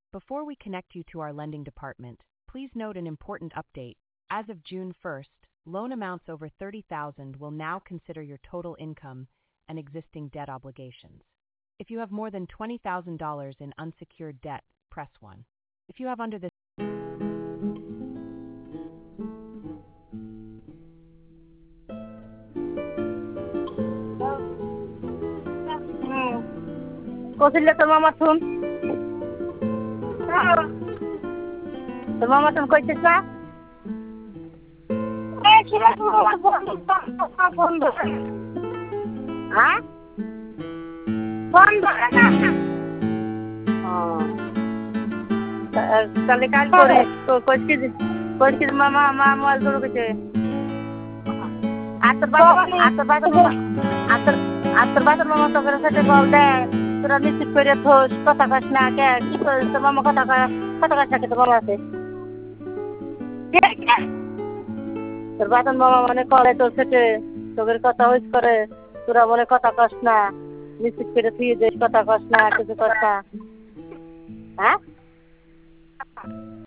Before we connect you to our lending department, please note an important update. As of June 1st, loan amounts over $30,000 will now consider your total income and existing debt obligations. If you have more than $20,000 in unsecured debt, press 1. If you have under this কইছিলে তোর মামা শুন তোর মামা শুন কইছিস না phone ধরে হ্যাঁ ফোন ধরে না তাহলে কাল করে কইছিস মামা মোবাইল ধরে গেছে আর তোর বাবার মামা তো করে সাথে বল দেয় তোরা নিশ্চিত করে থোস কথা কাস না কে কি করিস তোর মামা কথা কাস না কে তোর মামা আছে তোর বাবার মামা মনে করে তোর সাথে তোদের কথা হইস করে তোরা মনে কথা কাস না নিশ্চিত করে তুই দেশ কথা কাস না কিছু কস না হ্যাঁ